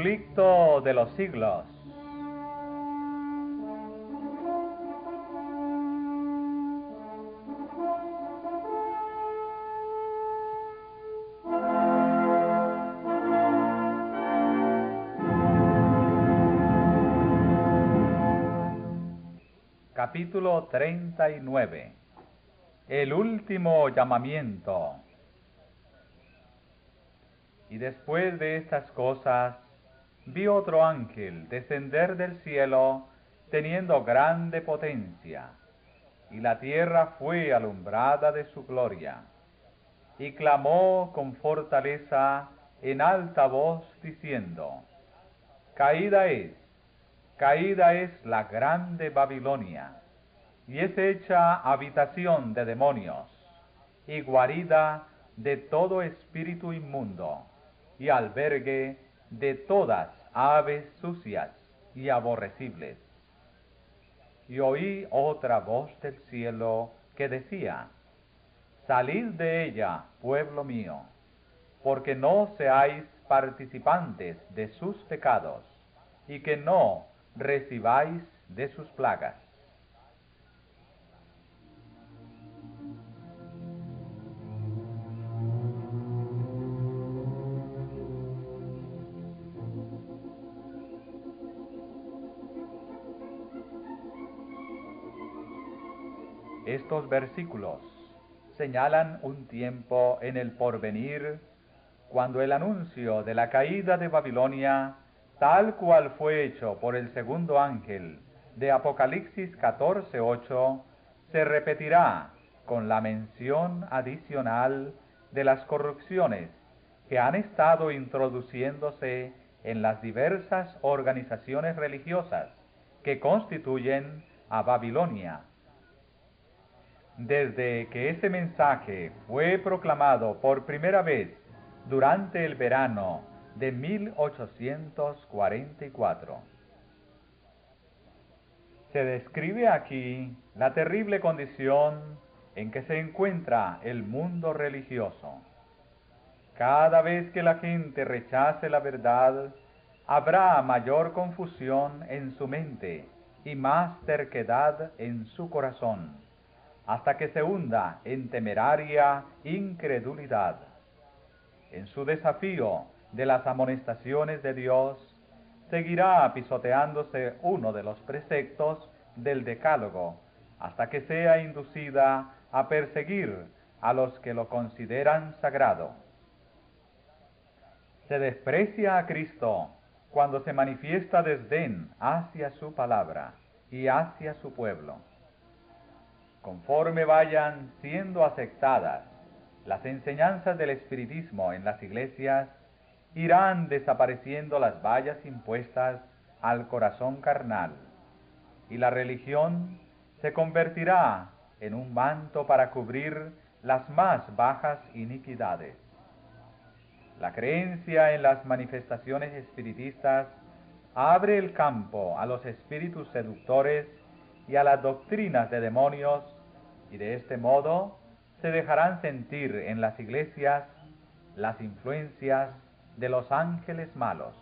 conflicto de los siglos. Capítulo 39. El último llamamiento. Y después de estas cosas, vi otro ángel descender del cielo, teniendo grande potencia, y la tierra fue alumbrada de su gloria. Y clamó con fortaleza en alta voz, diciendo: caída es la grande Babilonia, y es hecha habitación de demonios, y guarida de todo espíritu inmundo, y albergue de todas aves sucias y aborrecibles. Y oí otra voz del cielo que decía: salid de ella, pueblo mío, porque no seáis participantes de sus pecados, y que no recibáis de sus plagas. Estos versículos señalan un tiempo en el porvenir, cuando el anuncio de la caída de Babilonia, tal cual fue hecho por el segundo ángel de Apocalipsis 14:8, se repetirá con la mención adicional de las corrupciones que han estado introduciéndose en las diversas organizaciones religiosas que constituyen a Babilonia. Desde que ese mensaje fue proclamado por primera vez durante el verano de 1844. Se describe aquí la terrible condición en que se encuentra el mundo religioso. Cada vez que la gente rechace la verdad, habrá mayor confusión en su mente y más terquedad en su corazón, hasta que se hunda en temeraria incredulidad. En su desafío de las amonestaciones de Dios, seguirá pisoteándose uno de los preceptos del Decálogo, hasta que sea inducida a perseguir a los que lo consideran sagrado. Se desprecia a Cristo cuando se manifiesta desdén hacia su palabra y hacia su pueblo. Conforme vayan siendo aceptadas las enseñanzas del espiritismo en las iglesias, irán desapareciendo las vallas impuestas al corazón carnal, y la religión se convertirá en un manto para cubrir las más bajas iniquidades. La creencia en las manifestaciones espiritistas abre el campo a los espíritus seductores y a las doctrinas de demonios, y de este modo se dejarán sentir en las iglesias las influencias de los ángeles malos.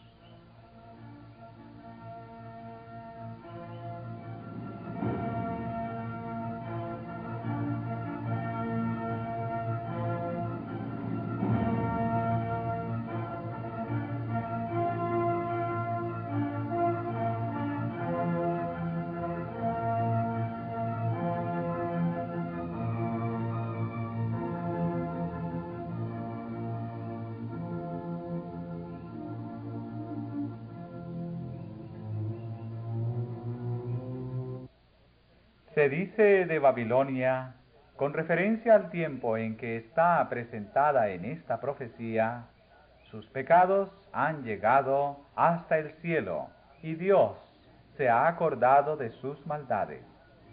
Se dice de Babilonia, con referencia al tiempo en que está presentada en esta profecía: sus pecados han llegado hasta el cielo, y Dios se ha acordado de sus maldades.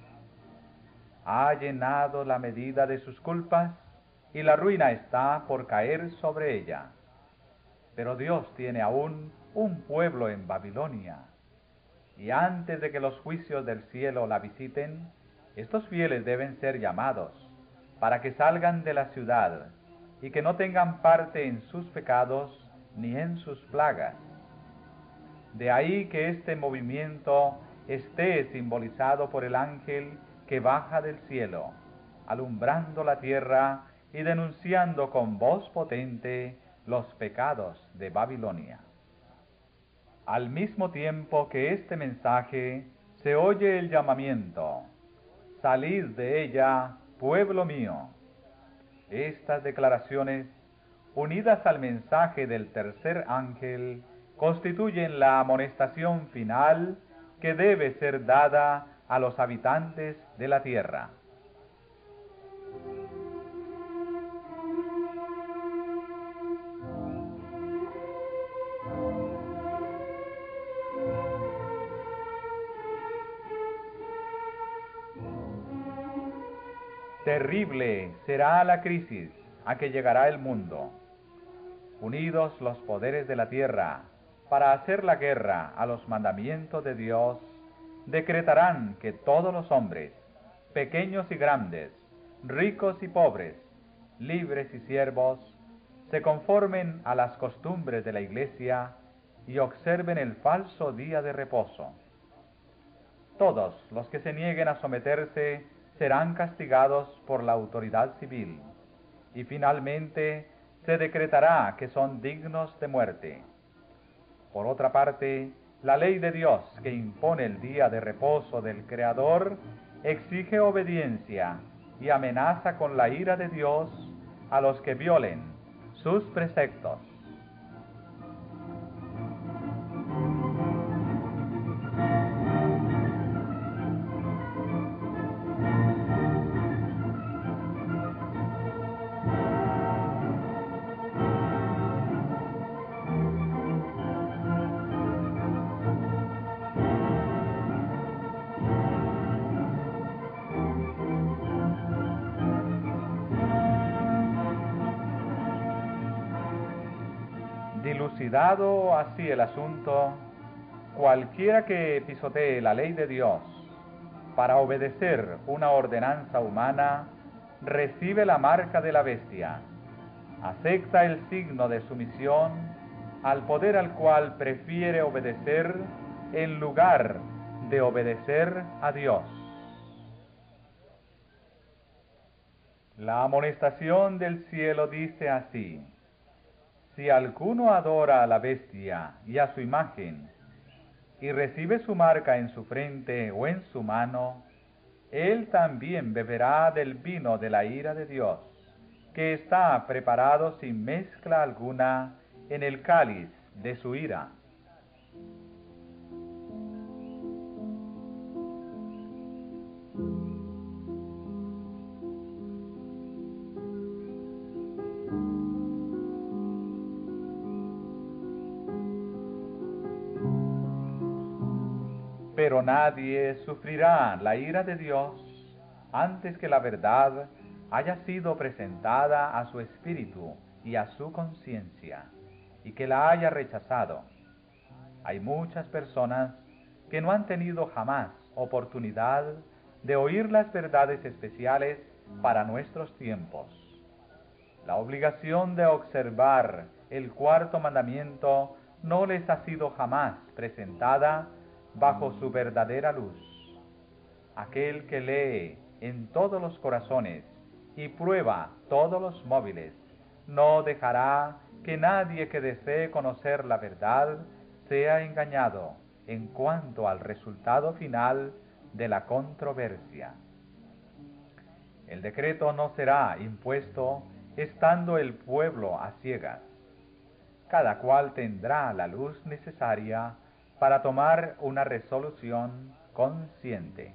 Ha llenado la medida de sus culpas, y la ruina está por caer sobre ella. Pero Dios tiene aún un pueblo en Babilonia, y antes de que los juicios del cielo la visiten, estos fieles deben ser llamados, para que salgan de la ciudad, y que no tengan parte en sus pecados ni en sus plagas. De ahí que este movimiento esté simbolizado por el ángel que baja del cielo, alumbrando la tierra y denunciando con voz potente los pecados de Babilonia. Al mismo tiempo que este mensaje, se oye el llamamiento: «Salid de ella, pueblo mío». Estas declaraciones, unidas al mensaje del tercer ángel, constituyen la amonestación final que debe ser dada a los habitantes de la tierra. Terrible será la crisis a que llegará el mundo. Unidos los poderes de la tierra para hacer la guerra a los mandamientos de Dios, decretarán que todos los hombres, pequeños y grandes, ricos y pobres, libres y siervos, se conformen a las costumbres de la Iglesia y observen el falso día de reposo. Todos los que se nieguen a someterse serán castigados por la autoridad civil, y finalmente se decretará que son dignos de muerte. Por otra parte, la ley de Dios que impone el día de reposo del Creador exige obediencia y amenaza con la ira de Dios a los que violen sus preceptos. Dilucidado así el asunto, cualquiera que pisotee la ley de Dios para obedecer una ordenanza humana, recibe la marca de la bestia, acepta el signo de sumisión al poder al cual prefiere obedecer en lugar de obedecer a Dios. La amonestación del cielo dice así: si alguno adora a la bestia y a su imagen, y recibe su marca en su frente o en su mano, él también beberá del vino de la ira de Dios, que está preparado sin mezcla alguna en el cáliz de su ira. Pero nadie sufrirá la ira de Dios antes que la verdad haya sido presentada a su espíritu y a su conciencia, y que la haya rechazado. Hay muchas personas que no han tenido jamás oportunidad de oír las verdades especiales para nuestros tiempos. La obligación de observar el cuarto mandamiento no les ha sido jamás presentada bajo su verdadera luz. Aquel que lee en todos los corazones y prueba todos los móviles, no dejará que nadie que desee conocer la verdad sea engañado en cuanto al resultado final de la controversia. El decreto no será impuesto estando el pueblo a ciegas. Cada cual tendrá la luz necesaria para tomar una resolución consciente.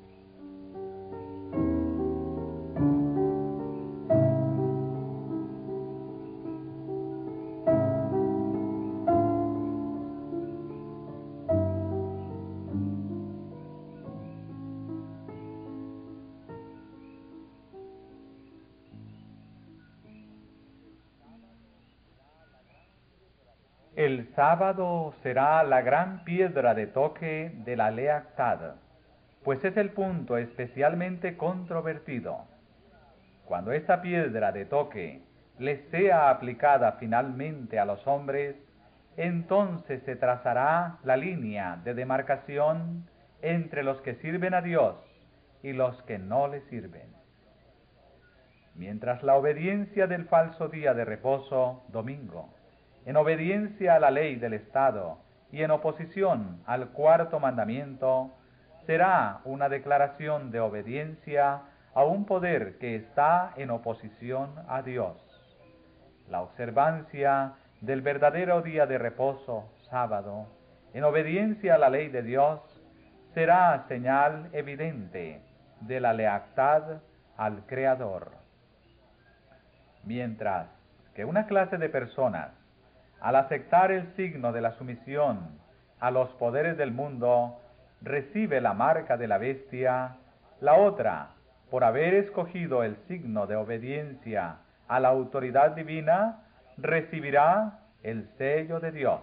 El sábado será la gran piedra de toque de la Leactad, pues es el punto especialmente controvertido. Cuando esta piedra de toque les sea aplicada finalmente a los hombres, entonces se trazará la línea de demarcación entre los que sirven a Dios y los que no le sirven. Mientras la obediencia del falso día de reposo, domingo, en obediencia a la ley del Estado y en oposición al cuarto mandamiento, será una declaración de obediencia a un poder que está en oposición a Dios. La observancia del verdadero día de reposo, sábado, en obediencia a la ley de Dios, será señal evidente de la lealtad al Creador. Mientras que una clase de personas, al aceptar el signo de la sumisión a los poderes del mundo, recibe la marca de la bestia, la otra, por haber escogido el signo de obediencia a la autoridad divina, recibirá el sello de Dios.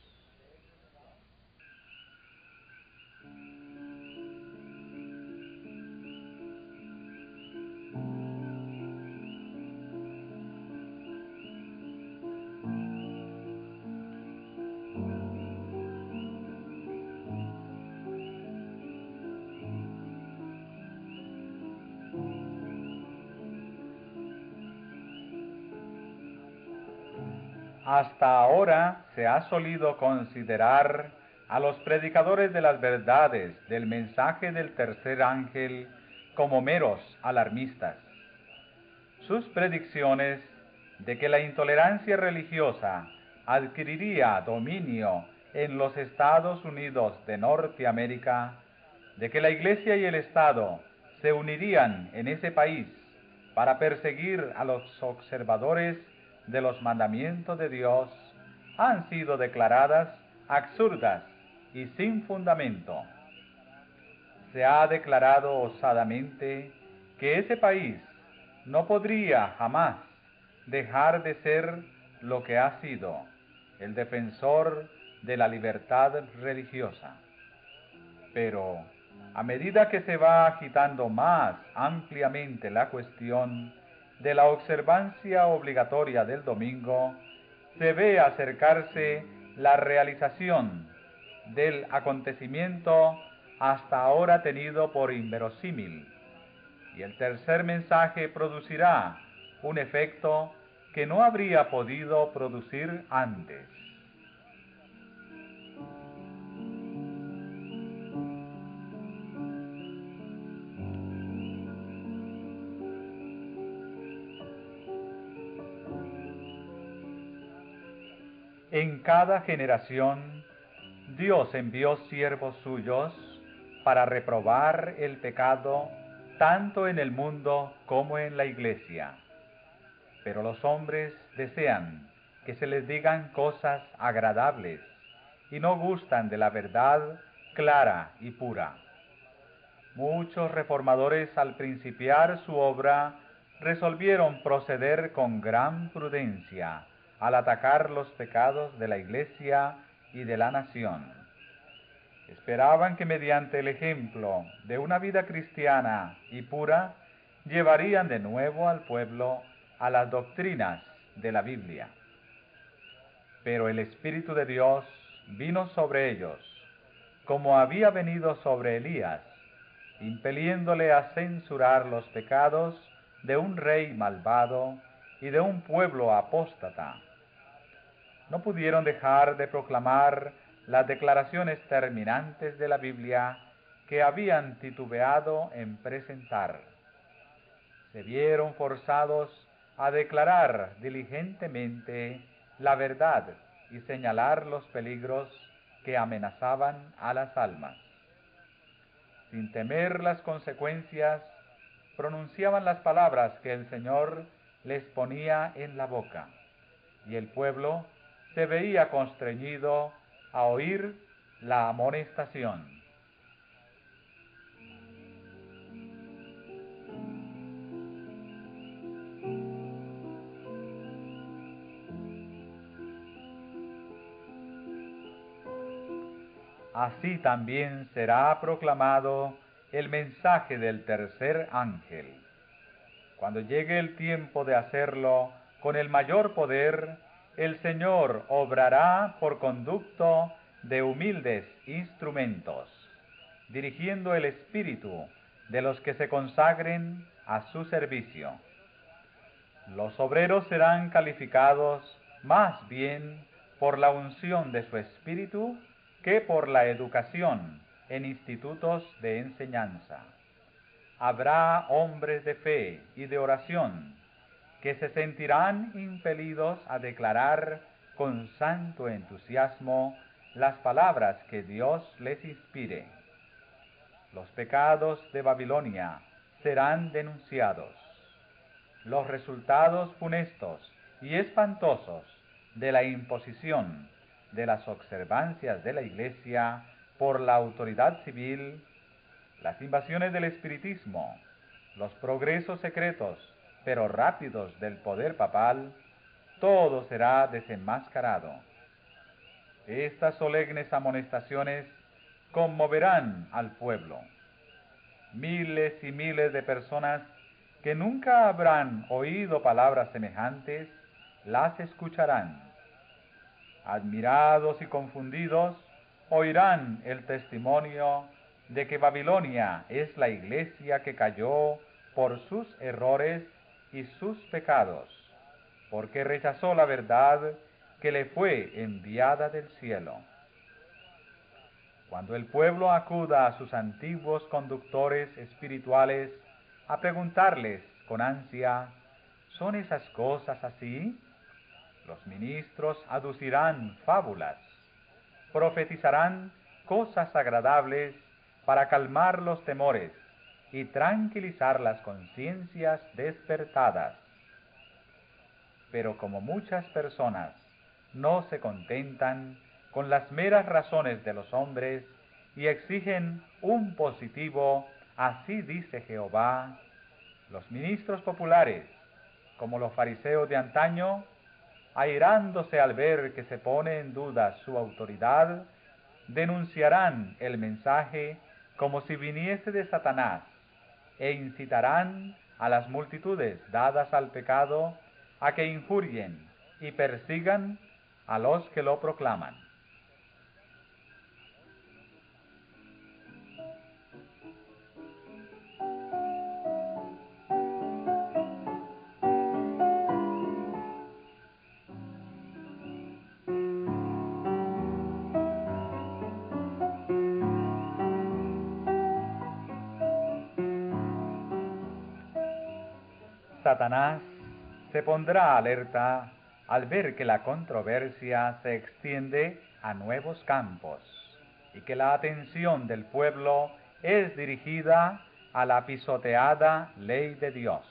Hasta ahora se ha solido considerar a los predicadores de las verdades del mensaje del tercer ángel como meros alarmistas. Sus predicciones de que la intolerancia religiosa adquiriría dominio en los Estados Unidos de Norteamérica, de que la Iglesia y el Estado se unirían en ese país para perseguir a los observadores de los mandamientos de Dios, han sido declaradas absurdas y sin fundamento. Se ha declarado osadamente que ese país no podría jamás dejar de ser lo que ha sido, el defensor de la libertad religiosa. Pero, a medida que se va agitando más ampliamente la cuestión de la observancia obligatoria del domingo, se ve acercarse la realización del acontecimiento hasta ahora tenido por inverosímil, y el tercer mensaje producirá un efecto que no habría podido producir antes. En cada generación, Dios envió siervos suyos para reprobar el pecado tanto en el mundo como en la iglesia. Pero los hombres desean que se les digan cosas agradables y no gustan de la verdad clara y pura. Muchos reformadores, al principiar su obra, resolvieron proceder con gran prudencia al atacar los pecados de la Iglesia y de la nación. Esperaban que mediante el ejemplo de una vida cristiana y pura, llevarían de nuevo al pueblo a las doctrinas de la Biblia. Pero el Espíritu de Dios vino sobre ellos, como había venido sobre Elías, impeliéndole a censurar los pecados de un rey malvado y de un pueblo apóstata. No pudieron dejar de proclamar las declaraciones terminantes de la Biblia que habían titubeado en presentar. Se vieron forzados a declarar diligentemente la verdad y señalar los peligros que amenazaban a las almas. Sin temer las consecuencias, pronunciaban las palabras que el Señor les ponía en la boca, y el pueblo se veía constreñido a oír la amonestación. Así también será proclamado el mensaje del tercer ángel. Cuando llegue el tiempo de hacerlo con el mayor poder, el Señor obrará por conducto de humildes instrumentos, dirigiendo el espíritu de los que se consagren a su servicio. Los obreros serán calificados más bien por la unción de su espíritu que por la educación en institutos de enseñanza. Habrá hombres de fe y de oración que se sentirán impelidos a declarar con santo entusiasmo las palabras que Dios les inspire. Los pecados de Babilonia serán denunciados. Los resultados funestos y espantosos de la imposición de las observancias de la Iglesia por la autoridad civil, las invasiones del espiritismo, los progresos secretos pero rápidos del poder papal, todo será desenmascarado. Estas solemnes amonestaciones conmoverán al pueblo. Miles y miles de personas que nunca habrán oído palabras semejantes, las escucharán. Admirados y confundidos, oirán el testimonio de que Babilonia es la iglesia que cayó por sus errores y sus pecados, porque rechazó la verdad que le fue enviada del cielo. Cuando el pueblo acuda a sus antiguos conductores espirituales a preguntarles con ansia, ¿son esas cosas así? Los ministros aducirán fábulas, profetizarán cosas agradables para calmar los temores y tranquilizar las conciencias despertadas. Pero como muchas personas no se contentan con las meras razones de los hombres y exigen un positivo, así dice Jehová, los ministros populares, como los fariseos de antaño, airándose al ver que se pone en duda su autoridad, denunciarán el mensaje como si viniese de Satanás e incitarán a las multitudes dadas al pecado a que injurien y persigan a los que lo proclaman. Satanás se pondrá alerta al ver que la controversia se extiende a nuevos campos y que la atención del pueblo es dirigida a la pisoteada ley de Dios.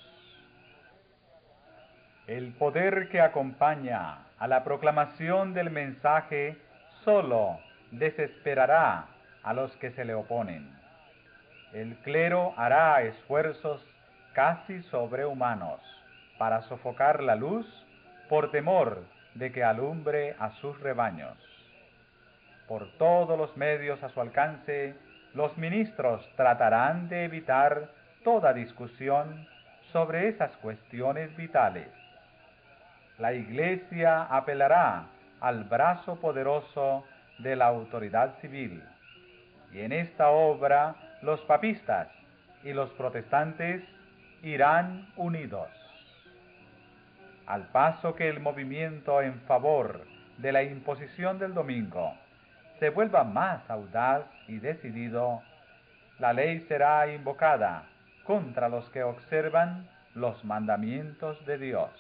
El poder que acompaña a la proclamación del mensaje solo desesperará a los que se le oponen. El clero hará esfuerzos casi sobrehumanos para sofocar la luz por temor de que alumbre a sus rebaños. Por todos los medios a su alcance, los ministros tratarán de evitar toda discusión sobre esas cuestiones vitales. La Iglesia apelará al brazo poderoso de la autoridad civil, y en esta obra los papistas y los protestantes irán unidos. Al paso que el movimiento en favor de la imposición del domingo se vuelva más audaz y decidido, la ley será invocada contra los que observan los mandamientos de Dios.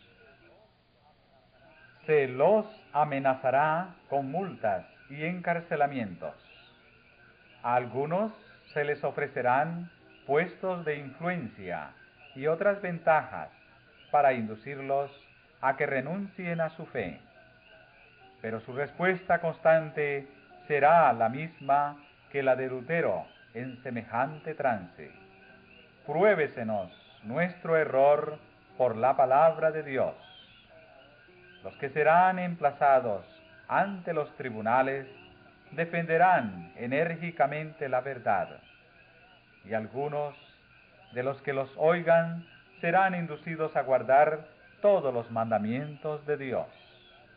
Se los amenazará con multas y encarcelamientos. A algunos se les ofrecerán puestos de influencia y otras ventajas para inducirlos a que renuncien a su fe. Pero su respuesta constante será la misma que la de Lutero en semejante trance. Pruébesenos nuestro error por la palabra de Dios. Los que serán emplazados ante los tribunales defenderán enérgicamente la verdad, y algunos de los que los oigan serán inducidos a guardar todos los mandamientos de Dios.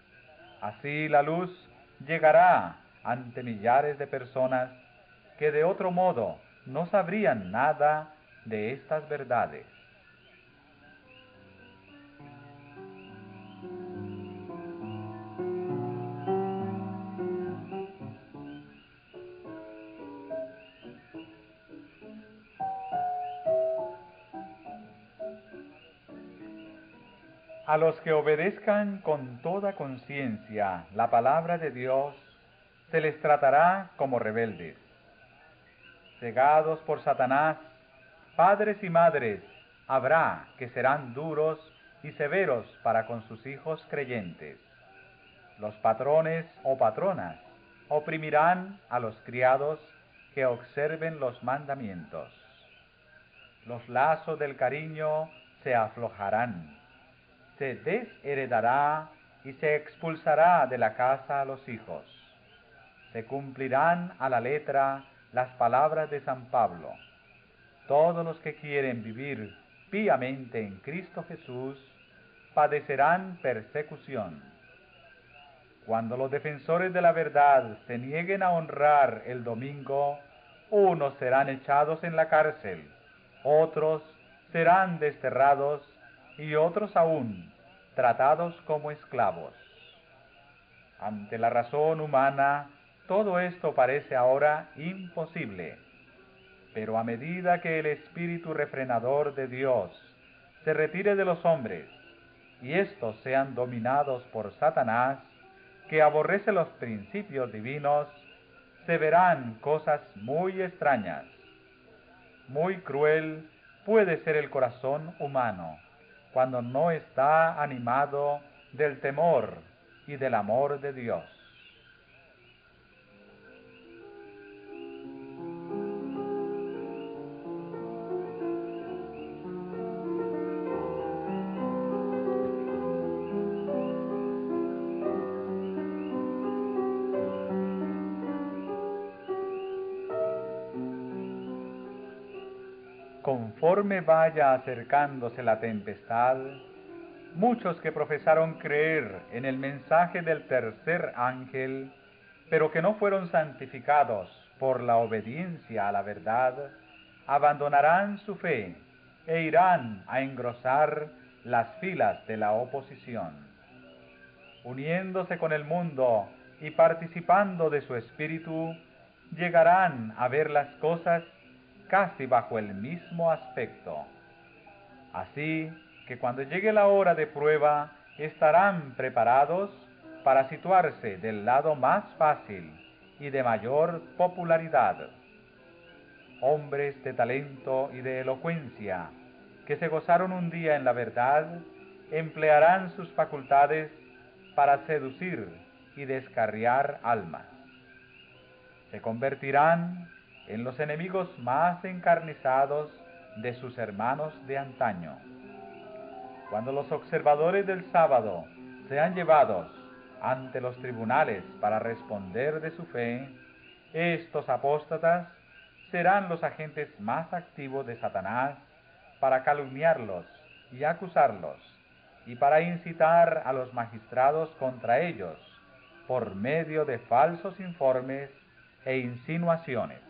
Así la luz llegará ante millares de personas que de otro modo no sabrían nada de estas verdades. A los que obedezcan con toda conciencia la palabra de Dios, se les tratará como rebeldes. Cegados por Satanás, padres y madres habrá que serán duros y severos para con sus hijos creyentes. Los patrones o patronas oprimirán a los criados que observen los mandamientos. Los lazos del cariño se aflojarán. Se desheredará y se expulsará de la casa a los hijos. Se cumplirán a la letra las palabras de San Pablo. Todos los que quieren vivir piamente en Cristo Jesús padecerán persecución. Cuando los defensores de la verdad se nieguen a honrar el domingo, unos serán echados en la cárcel, otros serán desterrados y otros aún tratados como esclavos. Ante la razón humana, todo esto parece ahora imposible, pero a medida que el espíritu refrenador de Dios se retire de los hombres y éstos sean dominados por Satanás, que aborrece los principios divinos, se verán cosas muy extrañas. Muy cruel puede ser el corazón humano cuando no está animado del temor y del amor de Dios. Conforme vaya acercándose la tempestad, muchos que profesaron creer en el mensaje del tercer ángel, pero que no fueron santificados por la obediencia a la verdad, abandonarán su fe e irán a engrosar las filas de la oposición. Uniéndose con el mundo y participando de su espíritu, llegarán a ver las cosas casi bajo el mismo aspecto. Así que cuando llegue la hora de prueba, estarán preparados para situarse del lado más fácil y de mayor popularidad. Hombres de talento y de elocuencia, que se gozaron un día en la verdad, emplearán sus facultades para seducir y descarriar almas. Se convertirán en los enemigos más encarnizados de sus hermanos de antaño. Cuando los observadores del sábado sean llevados ante los tribunales para responder de su fe, estos apóstatas serán los agentes más activos de Satanás para calumniarlos y acusarlos, y para incitar a los magistrados contra ellos por medio de falsos informes e insinuaciones.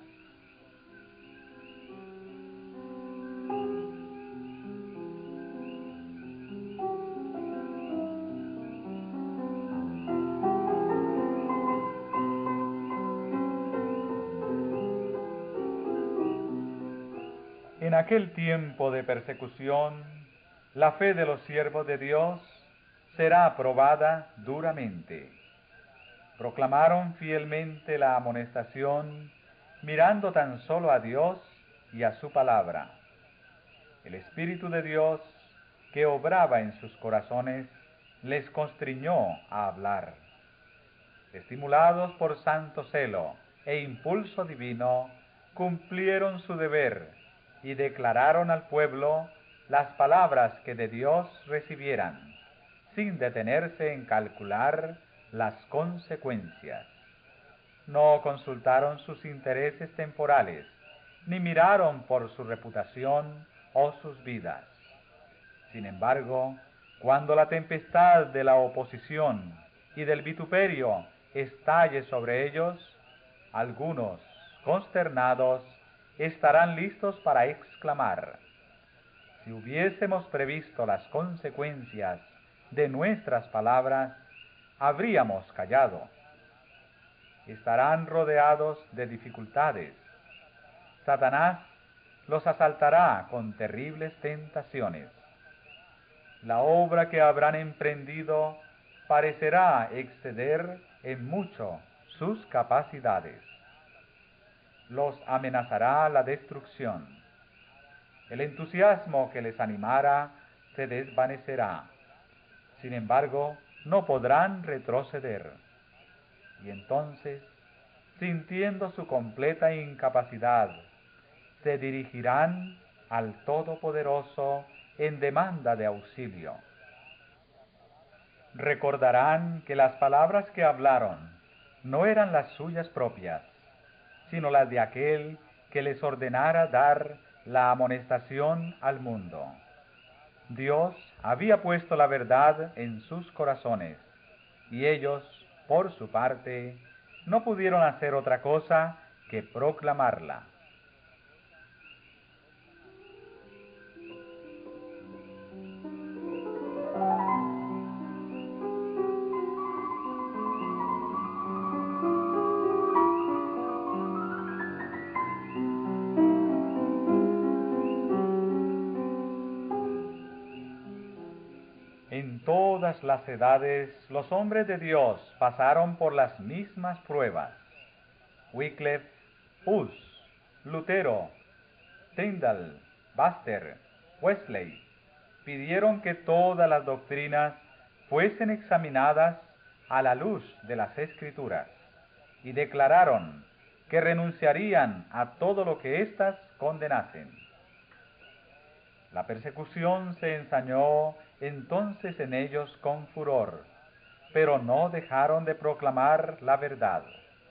En aquel tiempo de persecución, la fe de los siervos de Dios será probada duramente. Proclamaron fielmente la amonestación, mirando tan solo a Dios y a su palabra. El Espíritu de Dios, que obraba en sus corazones, les constriñó a hablar. Estimulados por santo celo e impulso divino, cumplieron su deber y declararon al pueblo las palabras que de Dios recibieran, sin detenerse en calcular las consecuencias. No consultaron sus intereses temporales, ni miraron por su reputación o sus vidas. Sin embargo, cuando la tempestad de la oposición y del vituperio estalle sobre ellos, algunos, consternados, estarán listos para exclamar: si hubiésemos previsto las consecuencias de nuestras palabras, habríamos callado. Estarán rodeados de dificultades. Satanás los asaltará con terribles tentaciones. La obra que habrán emprendido parecerá exceder en mucho sus capacidades. Los amenazará la destrucción. El entusiasmo que les animara se desvanecerá. Sin embargo, no podrán retroceder. Y entonces, sintiendo su completa incapacidad, se dirigirán al Todopoderoso en demanda de auxilio. Recordarán que las palabras que hablaron no eran las suyas propias, sino las de aquel que les ordenara dar la amonestación al mundo. Dios había puesto la verdad en sus corazones, y ellos, por su parte, no pudieron hacer otra cosa que proclamarla. En todas las edades, los hombres de Dios pasaron por las mismas pruebas. Wycliffe, Hus, Lutero, Tyndall, Buster, Wesley, pidieron que todas las doctrinas fuesen examinadas a la luz de las Escrituras y declararon que renunciarían a todo lo que éstas condenasen. La persecución se ensañó entonces en ellos con furor, pero no dejaron de proclamar la verdad.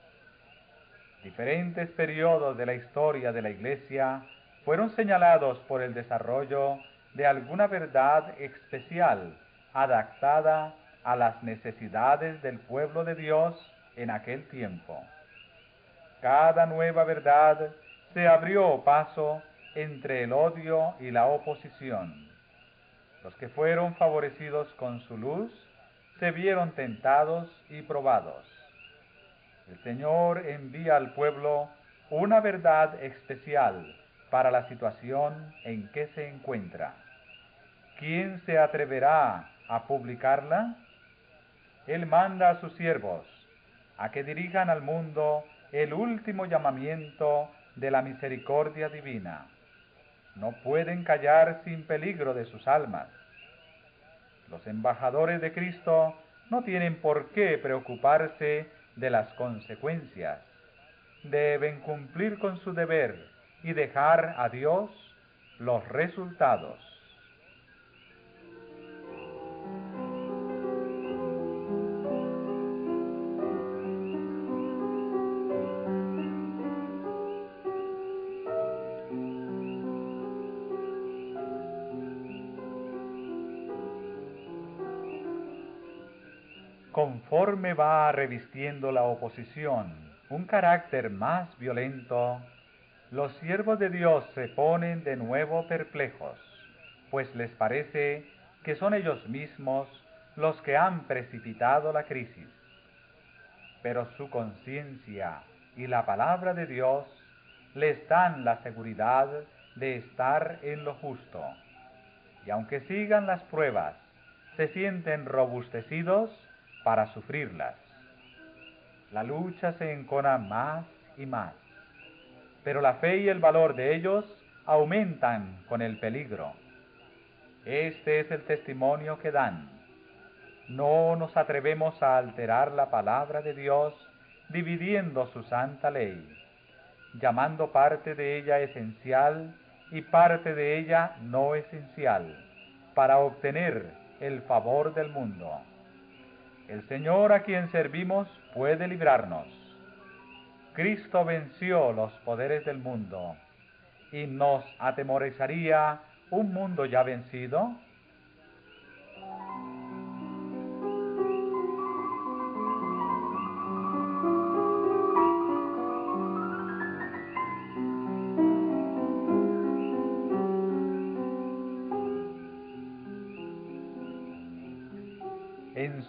Diferentes periodos de la historia de la Iglesia fueron señalados por el desarrollo de alguna verdad especial adaptada a las necesidades del pueblo de Dios en aquel tiempo. Cada nueva verdad se abrió paso entre el odio y la oposición. Los que fueron favorecidos con su luz se vieron tentados y probados. El Señor envía al pueblo una verdad especial para la situación en que se encuentra. ¿Quién se atreverá a publicarla? Él manda a sus siervos a que dirijan al mundo el último llamamiento de la misericordia divina. No pueden callar sin peligro de sus almas. Los embajadores de Cristo no tienen por qué preocuparse de las consecuencias. Deben cumplir con su deber y dejar a Dios los resultados. Conforme va revistiendo la oposición un carácter más violento, los siervos de Dios se ponen de nuevo perplejos, pues les parece que son ellos mismos los que han precipitado la crisis. Pero su conciencia y la palabra de Dios les dan la seguridad de estar en lo justo, y aunque sigan las pruebas, se sienten robustecidos para sufrirlas. La lucha se encona más y más, pero la fe y el valor de ellos aumentan con el peligro. Este es el testimonio que dan. No nos atrevemos a alterar la palabra de Dios, dividiendo su santa ley, llamando parte de ella esencial y parte de ella no esencial, para obtener el favor del mundo. El Señor a quien servimos puede librarnos. Cristo venció los poderes del mundo, ¿y nos atemorizaría un mundo ya vencido?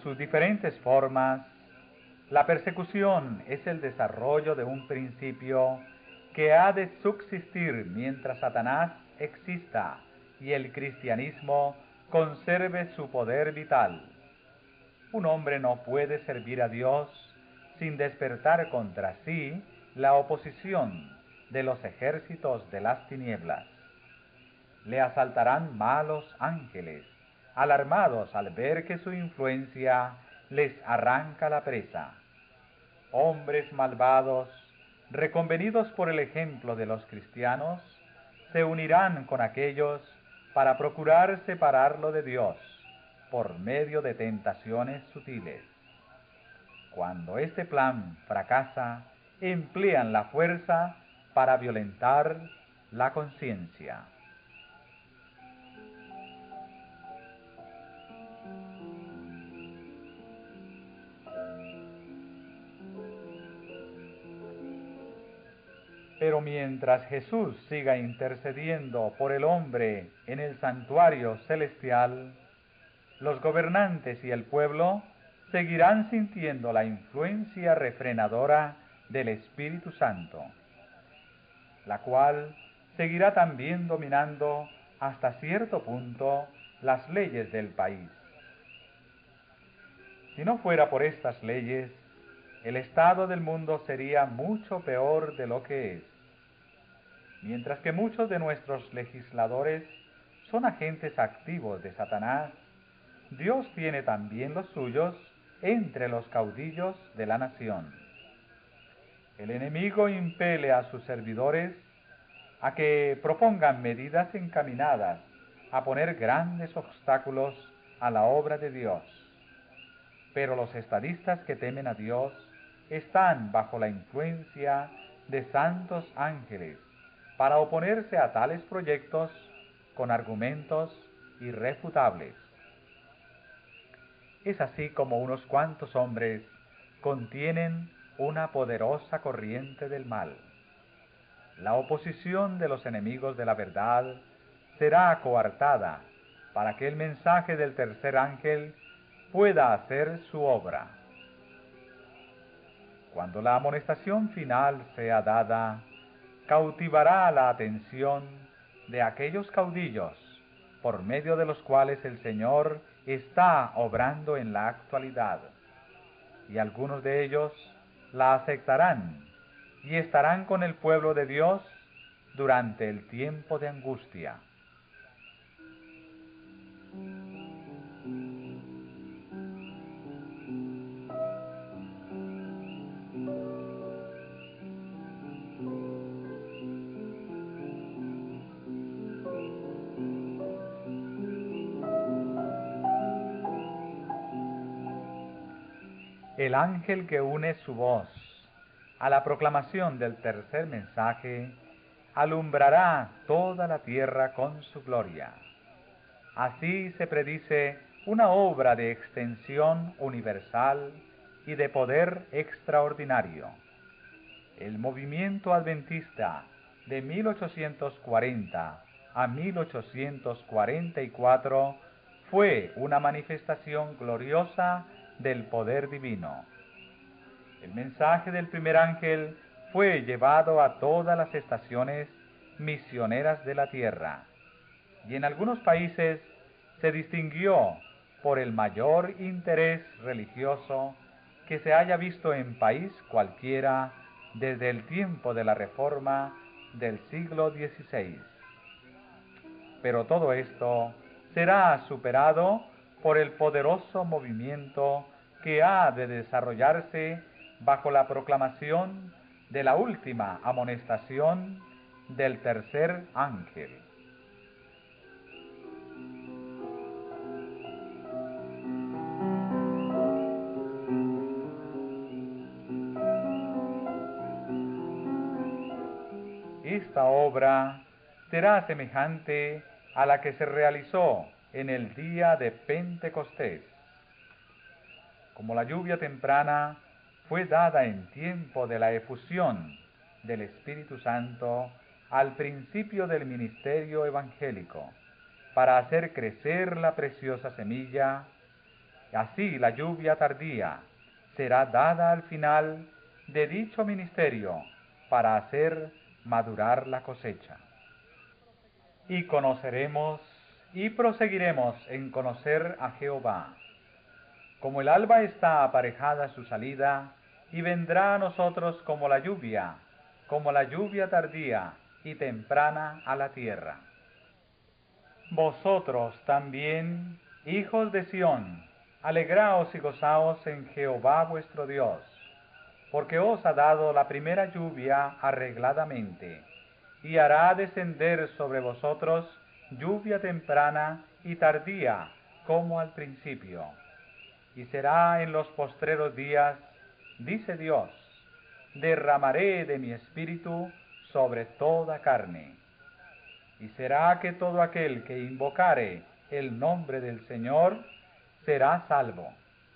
sus diferentes formas, la persecución es el desarrollo de un principio que ha de subsistir mientras Satanás exista y el cristianismo conserve su poder vital. Un hombre no puede servir a Dios sin despertar contra sí la oposición de los ejércitos de las tinieblas. Le asaltarán malos ángeles, alarmados al ver que su influencia les arranca la presa. Hombres malvados, reconvenidos por el ejemplo de los cristianos, se unirán con aquellos para procurar separarlo de Dios por medio de tentaciones sutiles. Cuando este plan fracasa, emplean la fuerza para violentar la conciencia. Pero mientras Jesús siga intercediendo por el hombre en el santuario celestial, los gobernantes y el pueblo seguirán sintiendo la influencia refrenadora del Espíritu Santo, la cual seguirá también dominando hasta cierto punto las leyes del país. Si no fuera por estas leyes, el estado del mundo sería mucho peor de lo que es. Mientras que muchos de nuestros legisladores son agentes activos de Satanás, Dios tiene también los suyos entre los caudillos de la nación. El enemigo impele a sus servidores a que propongan medidas encaminadas a poner grandes obstáculos a la obra de Dios. Pero los estadistas que temen a Dios están bajo la influencia de santos ángeles para oponerse a tales proyectos con argumentos irrefutables. Es así como unos cuantos hombres contienen una poderosa corriente del mal. La oposición de los enemigos de la verdad será coartada para que el mensaje del tercer ángel pueda hacer su obra. Cuando la amonestación final sea dada, cautivará la atención de aquellos caudillos por medio de los cuales el Señor está obrando en la actualidad, y algunos de ellos la aceptarán y estarán con el pueblo de Dios durante el tiempo de angustia. El ángel que une su voz a la proclamación del tercer mensaje alumbrará toda la tierra con su gloria. Así se predice una obra de extensión universal y de poder extraordinario. El movimiento adventista de 1840 a 1844 fue una manifestación gloriosa del poder divino. El mensaje del primer ángel fue llevado a todas las estaciones misioneras de la tierra, y en algunos países se distinguió por el mayor interés religioso que se haya visto en país cualquiera desde el tiempo de la Reforma del siglo XVI. Pero todo esto será superado por el poderoso movimiento que ha de desarrollarse bajo la proclamación de la última amonestación del tercer ángel. Esta obra será semejante a la que se realizó en el día de Pentecostés. Como la lluvia temprana fue dada en tiempo de la efusión del Espíritu Santo al principio del ministerio evangélico, para hacer crecer la preciosa semilla, Así la lluvia tardía será dada al final de dicho ministerio para hacer madurar la cosecha. Y conoceremos y proseguiremos en conocer a Jehová. Como el alba está aparejada a su salida, y vendrá a nosotros como la lluvia tardía y temprana a la tierra. Vosotros también, hijos de Sión, alegraos y gozaos en Jehová vuestro Dios, porque os ha dado la primera lluvia arregladamente, y hará descender sobre vosotros lluvia temprana y tardía, como al principio. Y será en los postreros días, dice Dios, derramaré de mi espíritu sobre toda carne. Y será que todo aquel que invocare el nombre del Señor será salvo.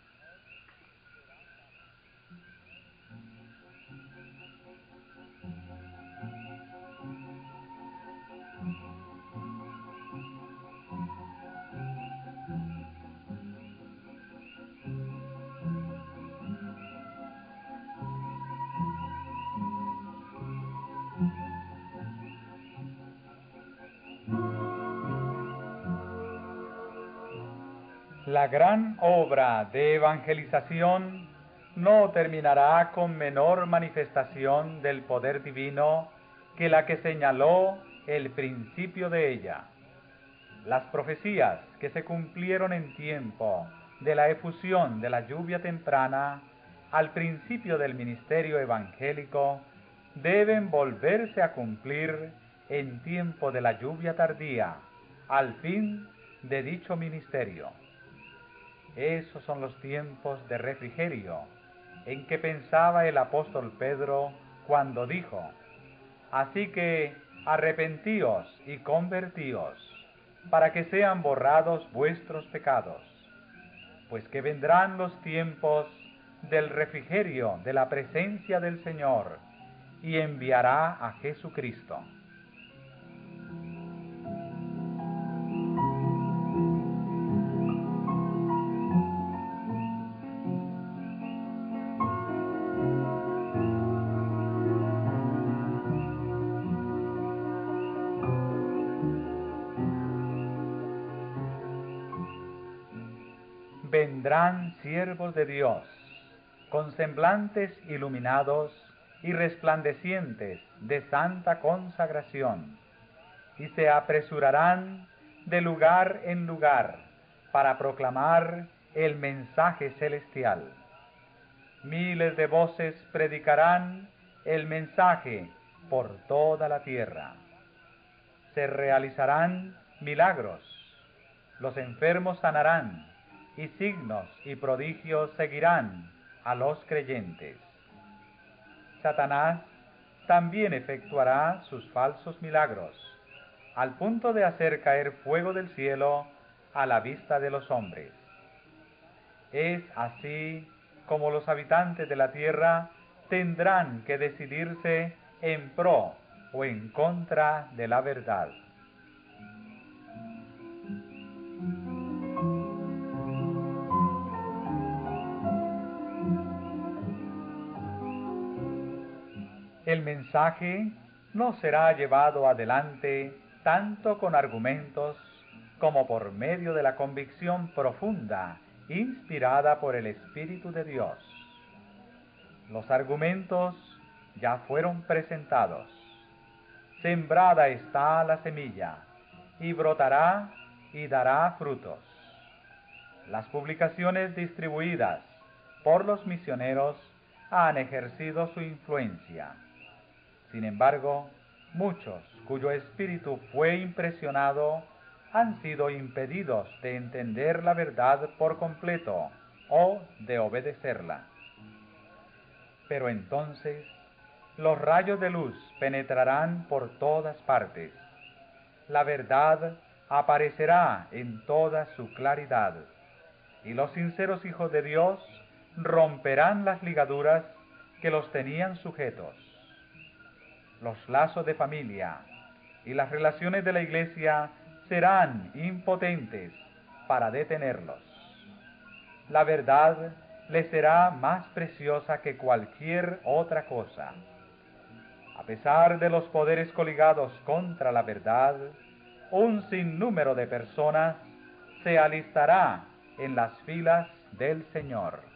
La gran obra de evangelización no terminará con menor manifestación del poder divino que la que señaló el principio de ella. Las profecías que se cumplieron en tiempo de la efusión de la lluvia temprana al principio del ministerio evangélico deben volverse a cumplir en tiempo de la lluvia tardía, al fin de dicho ministerio. Esos son los tiempos de refrigerio en que pensaba el apóstol Pedro cuando dijo: así que arrepentíos y convertíos, para que sean borrados vuestros pecados, pues que vendrán los tiempos del refrigerio de la presencia del Señor, y enviará a Jesucristo. Vendrán siervos de Dios, con semblantes iluminados y resplandecientes de santa consagración, y se apresurarán de lugar en lugar para proclamar el mensaje celestial. Miles de voces predicarán el mensaje por toda la tierra. Se realizarán milagros, los enfermos sanarán, y signos y prodigios seguirán a los creyentes. Satanás también efectuará sus falsos milagros, al punto de hacer caer fuego del cielo a la vista de los hombres. Es así como los habitantes de la tierra tendrán que decidirse en pro o en contra de la verdad. El mensaje no será llevado adelante tanto con argumentos como por medio de la convicción profunda inspirada por el Espíritu de Dios. Los argumentos ya fueron presentados. Sembrada está la semilla, y brotará y dará frutos. Las publicaciones distribuidas por los misioneros han ejercido su influencia. Sin embargo, muchos cuyo espíritu fue impresionado han sido impedidos de entender la verdad por completo o de obedecerla. Pero entonces los rayos de luz penetrarán por todas partes. La verdad aparecerá en toda su claridad, y los sinceros hijos de Dios romperán las ligaduras que los tenían sujetos. Los lazos de familia y las relaciones de la Iglesia serán impotentes para detenerlos. la verdad le será más preciosa que cualquier otra cosa. A pesar de los poderes coligados contra la verdad, un sinnúmero de personas se alistará en las filas del Señor.